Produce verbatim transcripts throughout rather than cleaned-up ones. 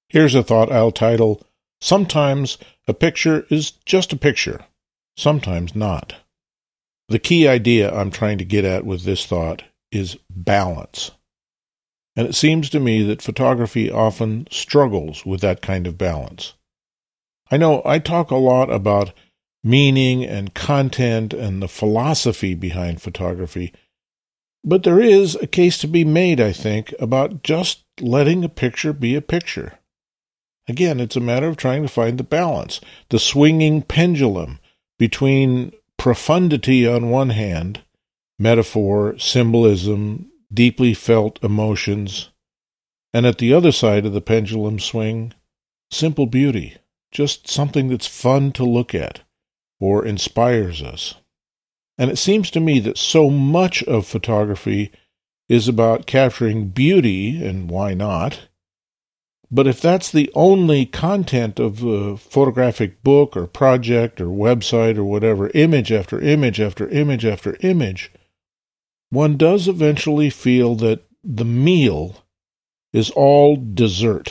Here's a thought I'll title, Sometimes a Picture is Just a Picture, Sometimes Not. The key idea I'm trying to get at with this thought is balance. And it seems to me that photography often struggles with that kind of balance. I know I talk a lot about meaning and content and the philosophy behind photography, but there is a case to be made, I think, about just letting a picture be a picture. Again, it's a matter of trying to find the balance, the swinging pendulum between profundity on one hand, metaphor, symbolism, deeply felt emotions, and at the other side of the pendulum swing, simple beauty, just something that's fun to look at or inspires us. And it seems to me that so much of photography is about capturing beauty, and why not? But if that's the only content of a photographic book or project or website or whatever, image after image after image after image, one does eventually feel that the meal is all dessert,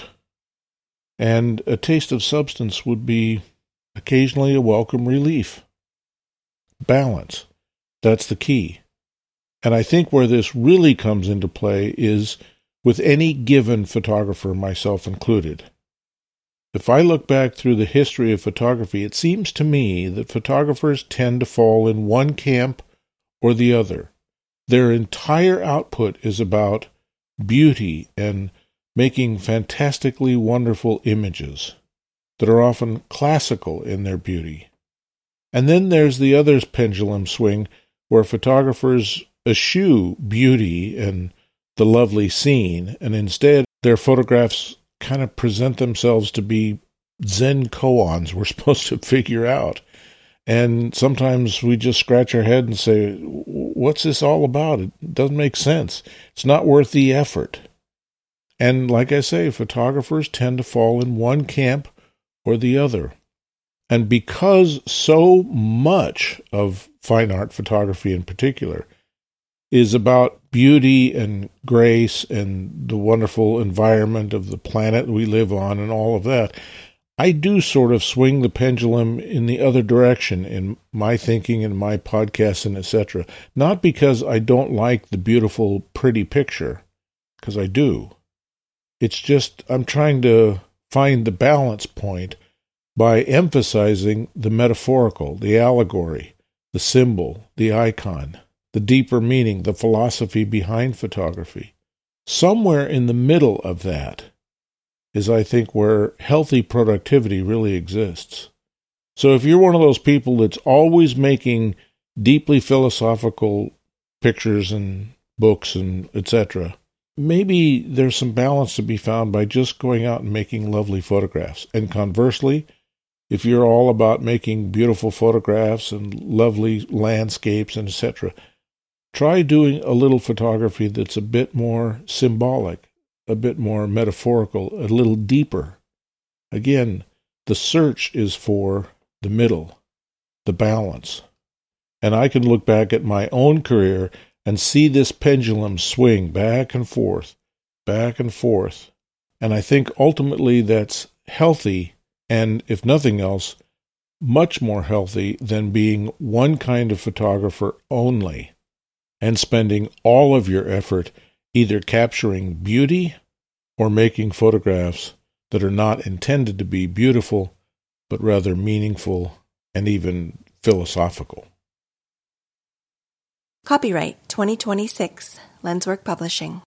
and a taste of substance would be occasionally a welcome relief. Balance. That's the key. And I think where this really comes into play is with any given photographer, myself included. If I look back through the history of photography, it seems to me that photographers tend to fall in one camp or the other. Their entire output is about beauty and making fantastically wonderful images that are often classical in their beauty. And then there's the other pendulum swing where photographers eschew beauty and the lovely scene, and instead their photographs kind of present themselves to be Zen koans we're supposed to figure out. And sometimes we just scratch our head and say, what's this all about? It doesn't make sense. It's not worth the effort. And like I say, photographers tend to fall in one camp or the other. And because so much of fine art photography in particular is about beauty and grace and the wonderful environment of the planet we live on and all of that, I do sort of swing the pendulum in the other direction in my thinking and my podcasts and et cetera. Not because I don't like the beautiful, pretty picture, because I do. It's just I'm trying to find the balance point by emphasizing the metaphorical, the allegory, the symbol, the icon, the deeper meaning, the philosophy behind photography. Somewhere in the middle of that is, I think, where healthy productivity really exists. So if you're one of those people that's always making deeply philosophical pictures and books and et cetera, maybe there's some balance to be found by just going out and making lovely photographs. And conversely, if you're all about making beautiful photographs and lovely landscapes and et cetera, try doing a little photography that's a bit more symbolic, a bit more metaphorical, a little deeper. Again, the search is for the middle, the balance. And I can look back at my own career and see this pendulum swing back and forth, back and forth. And I think ultimately that's healthy, and if nothing else, much more healthy than being one kind of photographer only and spending all of your effort either capturing beauty or making photographs that are not intended to be beautiful, but rather meaningful and even philosophical. Copyright twenty twenty-six, Lenswork Publishing.